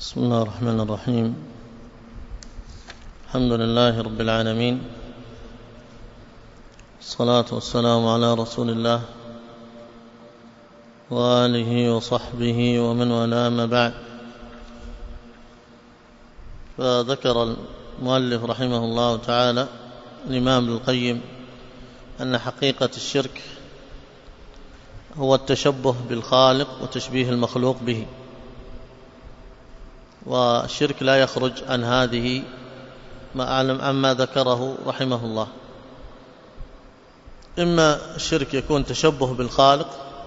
بسم الله الرحمن الرحيم. الحمد لله رب العالمين، الصلاة والسلام على رسول الله وآله وصحبه ومن والاه، ما بعد. فذكر المؤلف رحمه الله تعالى الإمام ابن القيم أن حقيقة الشرك هو التشبه بالخالق وتشبيه المخلوق به، والشرك لا يخرج عن هذه ما أعلم عما ذكره رحمه الله. إما الشرك يكون تشبه بالخالق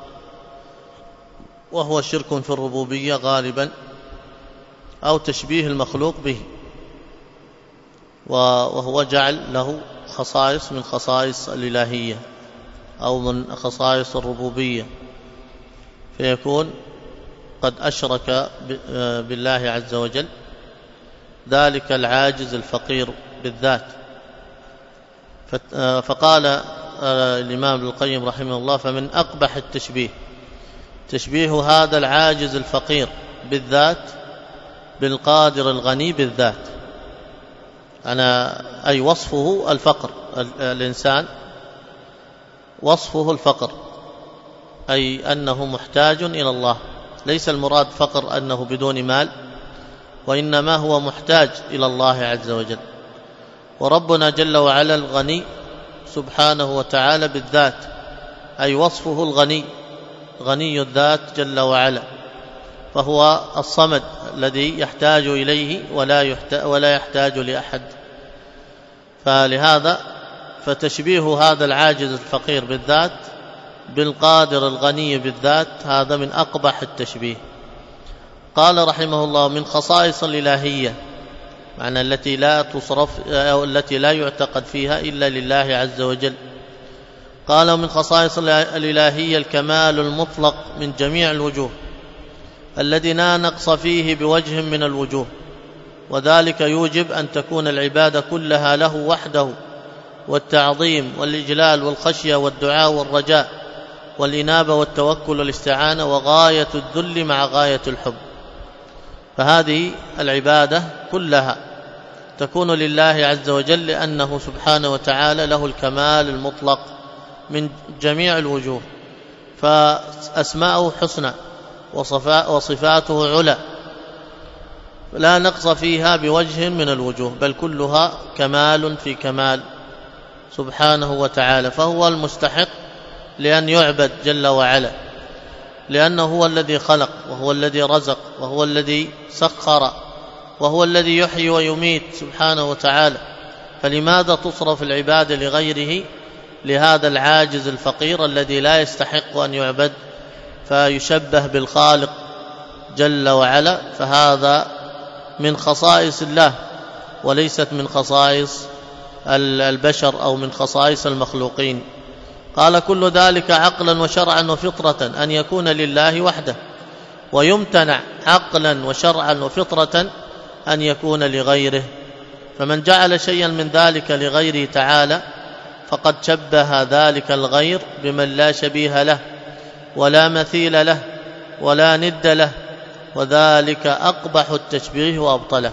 وهو شرك في الربوبية غالبا، أو تشبيه المخلوق به وهو جعل له خصائص من خصائص الإلهية أو من خصائص الربوبية، فيكون قد أشرك بالله عز وجل ذلك العاجز الفقير بالذات. فقال الإمام ابن القيم رحمه الله: فمن أقبح التشبيه تشبيه هذا العاجز الفقير بالذات بالقادر الغني بالذات. أي وصفه الفقر، الإنسان وصفه الفقر، أي أنه محتاج إلى الله. ليس المراد فقر أنه بدون مال، وإنما هو محتاج إلى الله عز وجل. وربنا جل وعلا الغني سبحانه وتعالى بالذات، أي وصفه الغني، غني الذات جل وعلا، فهو الصمد الذي يحتاج إليه ولا يحتاج لأحد. فلهذا فتشبيه هذا العاجز الفقير بالذات بالقادر الغني بالذات هذا من أقبح التشبيه. قال رحمه الله: من خصائص الإلهية، معنى التي لا تصرف أو التي لا يعتقد فيها إلا لله عز وجل. قال: من خصائص الإلهية الكمال المطلق من جميع الوجوه الذي لا نقص فيه بوجه من الوجوه، وذلك يوجب أن تكون العبادة كلها له وحده، والتعظيم والإجلال والخشية والدعاء والرجاء والإنابة والتوكل والاستعانة وغاية الذل مع غاية الحب. فهذه العبادة كلها تكون لله عز وجل، لأنه سبحانه وتعالى له الكمال المطلق من جميع الوجوه، فأسماءه حسنى وصفاته علا، لا نقص فيها بوجه من الوجوه، بل كلها كمال في كمال سبحانه وتعالى. فهو المستحق لأن يعبد جل وعلا، لأنه هو الذي خلق، وهو الذي رزق، وهو الذي سخر، وهو الذي يحيي ويميت سبحانه وتعالى. فلماذا تصرف العبادة لغيره، لهذا العاجز الفقير الذي لا يستحق أن يعبد، فيشبه بالخالق جل وعلا؟ فهذا من خصائص الله وليست من خصائص البشر أو من خصائص المخلوقين. قال: كل ذلك عقلا وشرعا وفطرة أن يكون لله وحده، ويمتنع عقلا وشرعا وفطرة أن يكون لغيره. فمن جعل شيئا من ذلك لغيره تعالى فقد شبه ذلك الغير بمن لا شبيه له ولا مثيل له ولا ند له، وذلك أقبح التشبيه وأبطله.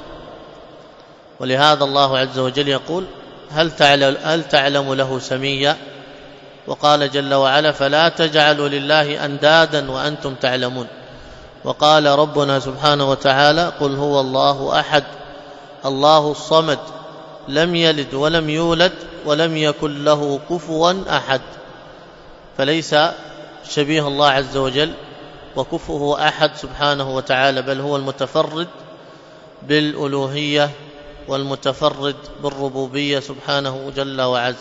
ولهذا الله عز وجل يقول: هل تعلم له سميا؟ وقال جل وعلا: فلا تجعلوا لله أندادا وأنتم تعلمون. وقال ربنا سبحانه وتعالى: قل هو الله أحد الله الصمد لم يلد ولم يولد ولم يكن له كفوا أحد. فليس شبيه الله عز وجل وكفؤه أحد سبحانه وتعالى، بل هو المتفرد بالألوهية والمتفرد بالربوبية سبحانه جل وعز.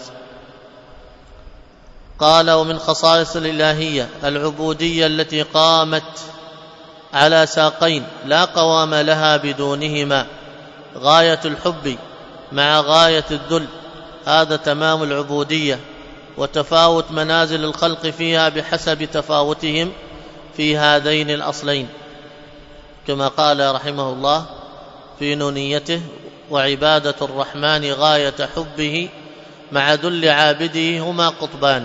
قال: ومن خصائص الإلهية العبودية التي قامت على ساقين لا قوام لها بدونهما، غاية الحب مع غاية الذل، هذا تمام العبودية، وتفاوت منازل الخلق فيها بحسب تفاوتهم في هذين الأصلين، كما قال رحمه الله في نونيته: وعبادة الرحمن غاية حبه مع ذل عابده هما قطبان.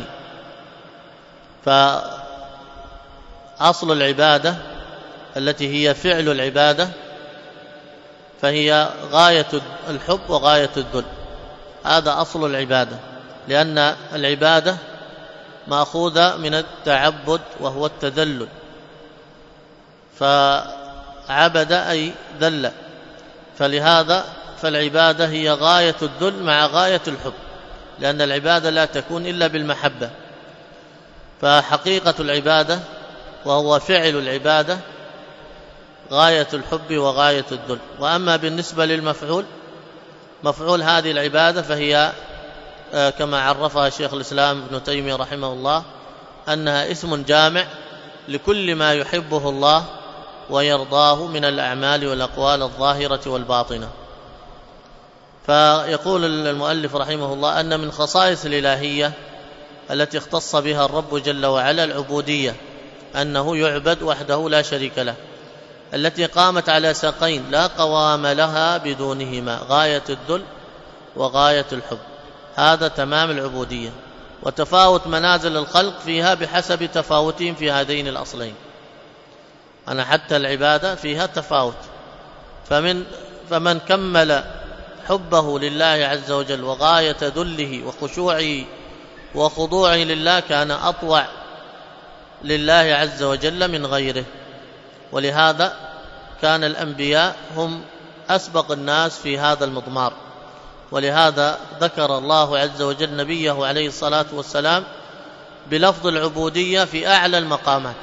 فأصل العبادة التي هي فعل العبادة فهي غاية الحب وغاية الذل. هذا أصل العبادة، لأن العبادة مأخوذة من التعبد وهو التذلل، فعبد أي ذل، فلهذا فالعبادة هي غاية الذل مع غاية الحب، لأن العبادة لا تكون إلا بالمحبة. فحقيقة العبادة وهو فعل العبادة غاية الحب وغاية الذل. وأما بالنسبة للمفعول، مفعول هذه العبادة فهي كما عرفها شيخ الإسلام ابن تيمية رحمه الله أنها اسم جامع لكل ما يحبه الله ويرضاه من الأعمال والأقوال الظاهرة والباطنة. فيقول المؤلف رحمه الله أن من خصائص الإلهية التي اختص بها الرب جل وعلا العبودية، أنه يعبد وحده لا شريك له، التي قامت على ساقين لا قوام لها بدونهما، غاية الذل وغاية الحب. هذا تمام العبودية، وتفاوت منازل الخلق فيها بحسب تفاوتهم في هذين الأصلين. أنا حتى العبادة فيها تفاوت، فمن كمل حبه لله عز وجل وغاية ذله وخشوعه وخضوعه لله كان أطوع لله عز وجل من غيره. ولهذا كان الأنبياء هم أسبق الناس في هذا المضمار، ولهذا ذكر الله عز وجل نبيه عليه الصلاة والسلام بلفظ العبودية في أعلى المقامات،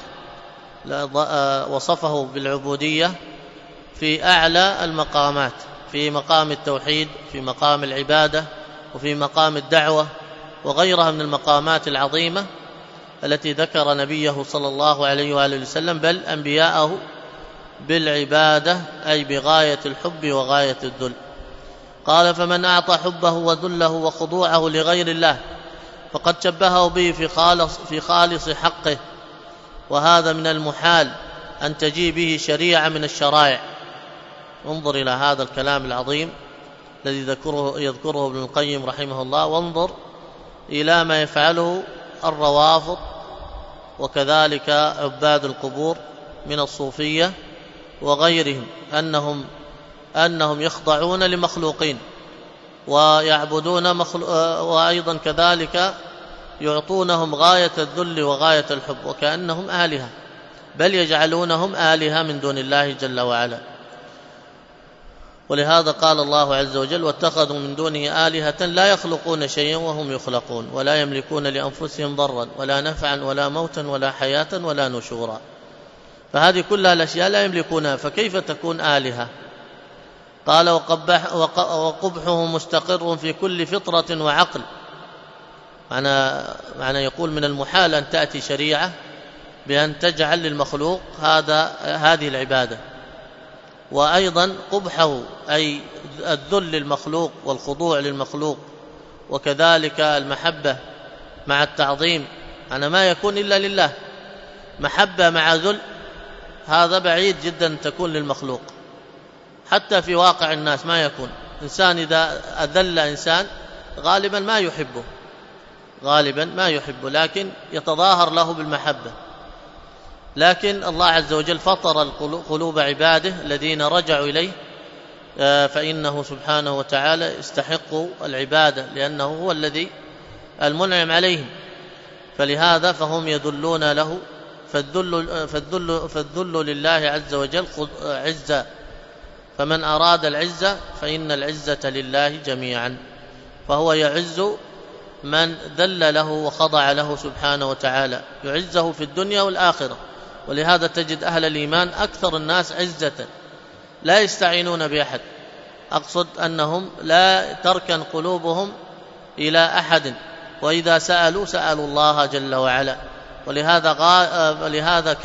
وصفه بالعبودية في أعلى المقامات، في مقام التوحيد، في مقام العبادة، وفي مقام الدعوة، وغيرها من المقامات العظيمة التي ذكر نبيه صلى الله عليه وآله وسلم، بل أنبياءه بالعبادة أي بغاية الحب وغاية الذل. قال: فمن أعطى حبه وذله وخضوعه لغير الله فقد شبهه به في خالص حقه، وهذا من المحال أن تجي به شريعة من الشرائع. انظر إلى هذا الكلام العظيم الذي يذكره ابن القيم رحمه الله، وانظر إلى ما يفعله الروافض وكذلك عباد القبور من الصوفية وغيرهم، أنهم يخضعون لمخلوقين ويعبدون وأيضا كذلك يعطونهم غاية الذل وغاية الحب وكأنهم آلهة، بل يجعلونهم آلهة من دون الله جل وعلا. ولهذا قال الله عز وجل: واتخذوا من دونه آلهة لا يخلقون شيئا وهم يخلقون ولا يملكون لأنفسهم ضرا ولا نفعا ولا موتا ولا حياة ولا نشورا. فهذه كلها الأشياء لا يملكونها، فكيف تكون آلهة؟ قال: وقبحه مستقر في كل فطرة وعقل. معنى يقول من المحال أن تأتي شريعة بأن تجعل للمخلوق هذه العبادة. وأيضا قبحه أي الذل للمخلوق والخضوع للمخلوق، وكذلك المحبة مع التعظيم، أنا ما يكون إلا لله. محبة مع ذل هذا بعيد جدا تكون للمخلوق، حتى في واقع الناس ما يكون. إنسان إذا أذل إنسان غالبا ما يحبه، لكن يتظاهر له بالمحبة. لكن الله عز وجل فطر قلوب عباده الذين رجعوا إليه، فإنه سبحانه وتعالى يستحق العبادة لأنه هو الذي المنعم عليهم، فلهذا فهم يذلون له. فالذل لله عز وجل عزة، فمن أراد العزة فإن العزة لله جميعا، فهو يعز من ذل له وخضع له سبحانه وتعالى، يعزه في الدنيا والآخرة. ولهذا تجد أهل الإيمان أكثر الناس عزة، لا يستعينون بأحد، أقصد أنهم لا تركن قلوبهم إلى أحد، وإذا سألوا الله جل وعلا. ولهذا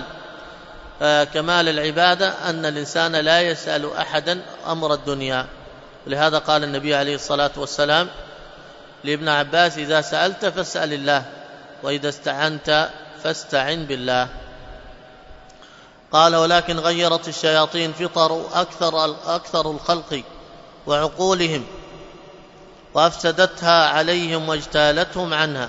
كمال العبادة أن الإنسان لا يسأل أحدا أمر الدنيا. ولهذا قال النبي عليه الصلاة والسلام لابن عباس: إذا سألت فاسأل الله، وإذا استعنت فاستعن بالله. قال: ولكن غيرت الشياطين فطر أكثر الخلق وعقولهم، وأفسدتها عليهم واجتالتهم عنها.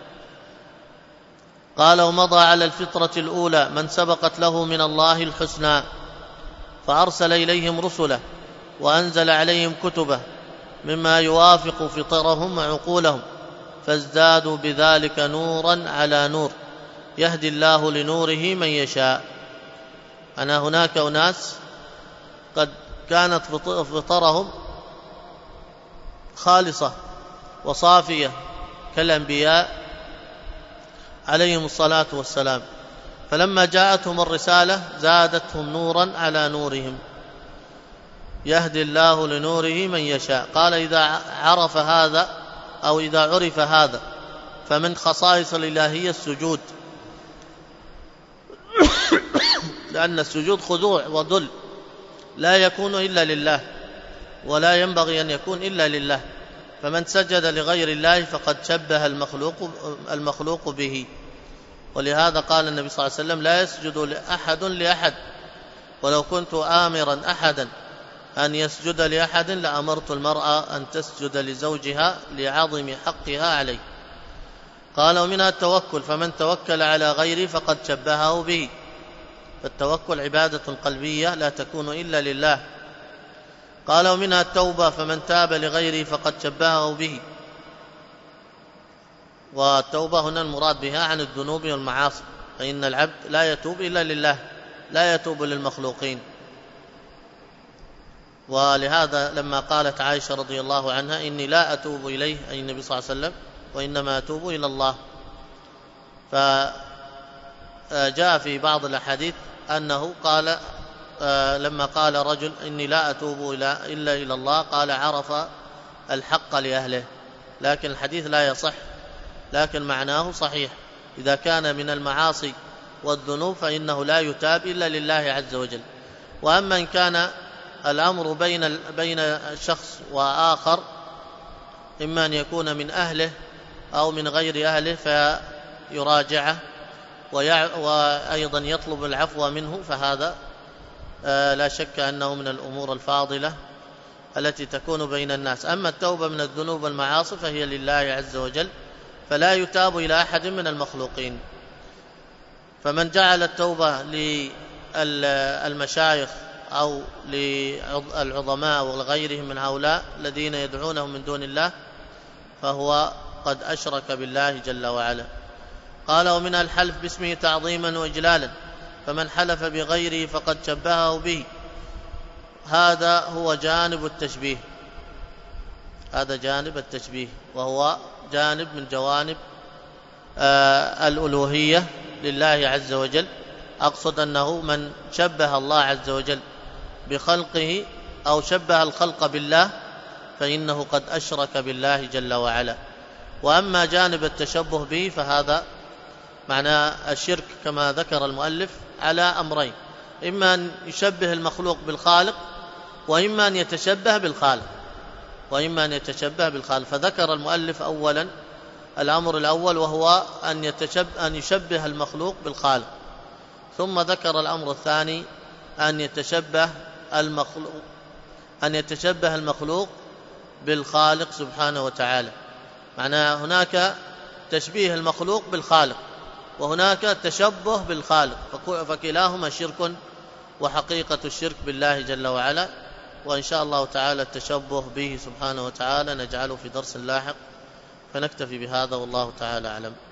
قال: ومضى على الفطرة الأولى من سبقت له من الله الحسنى، فأرسل إليهم رسله وأنزل عليهم كتبه مما يوافق فطرهم وعقولهم فازدادوا بذلك نورا على نور يهدي الله لنوره من يشاء. أنا هناك أناس قد كانت فطرهم خالصة وصافية كالأنبياء عليهم الصلاة والسلام، فلما جاءتهم الرسالة زادتهم نورا على نورهم يهدي الله لنوره من يشاء. قال إذا عرف هذا أو إذا عرف هذا فمن خصائص الإلهية السجود، لأن السجود خضوع وذل لا يكون إلا لله ولا ينبغي أن يكون إلا لله، فمن سجد لغير الله فقد شبه المخلوق به. ولهذا قال النبي صلى الله عليه وسلم لا يسجد أحد لأحد، ولو كنت آمرا أحدا أن يسجد لأحد لأمرت المرأة أن تسجد لزوجها لعظم حقها عليه. قال ومنها التوكل فمن توكل على غيره فقد شبهه به، فالتوكل عبادة قلبية لا تكون إلا لله. قال ومنها التوبة فمن تاب لغيره فقد شبهه به، والتوبة هنا المراد بها عن الذنوب والمعاصي، فإن العبد لا يتوب إلا لله لا يتوب للمخلوقين. ولهذا لما قالت عائشة رضي الله عنها إني لا أتوب إليه أي النبي صلى الله عليه وسلم وإنما أتوب إلى الله، فجاء في بعض الأحاديث أنه قال لما قال رجل إني لا أتوب إلا إلى الله قال عرف الحق لأهله، لكن الحديث لا يصح، لكن معناه صحيح. إذا كان من المعاصي والذنوب فإنه لا يتاب إلا لله عز وجل. وأما إن كان الأمر بين شخص وآخر إما أن يكون من أهله أو من غير أهله فيراجعه وأيضا يطلب العفو منه، فهذا لا شك أنه من الأمور الفاضلة التي تكون بين الناس. أما التوبة من الذنوب والمعاصي فهي لله عز وجل، فلا يتاب إلى أحد من المخلوقين. فمن جعل التوبة للمشايخ أو للعظماء وغيرهم من هؤلاء الذين يدعونهم من دون الله فهو قد أشرك بالله جل وعلا. قال ومن الحلف باسمه تعظيما وإجلالا فمن حلف بغيره فقد شبهه به، هذا هو جانب التشبيه، هذا جانب التشبيه، وهو جانب من جوانب الألوهية لله عز وجل. أقصد أنه من شبه الله عز وجل بخلقه أو شبه الخلق بالله فإنه قد أشرك بالله جل وعلا. وأما جانب التشبه به فهذا معنى الشرك كما ذكر المؤلف على أمرين، إما أن يشبه المخلوق بالخالق وإما أن يتشبه بالخالق فذكر المؤلف أولا الأمر الأول وهو أن يشبه المخلوق بالخالق، ثم ذكر الأمر الثاني أن يتشبه المخلوق بالخالق سبحانه وتعالى. معنى هناك تشبيه المخلوق بالخالق وهناك تشبه بالخالق، فكلاهما شرك، وحقيقة الشرك بالله جل وعلا. وإن شاء الله تعالى التشبه به سبحانه وتعالى نجعله في درس لاحق، فنكتفي بهذا والله تعالى أعلم.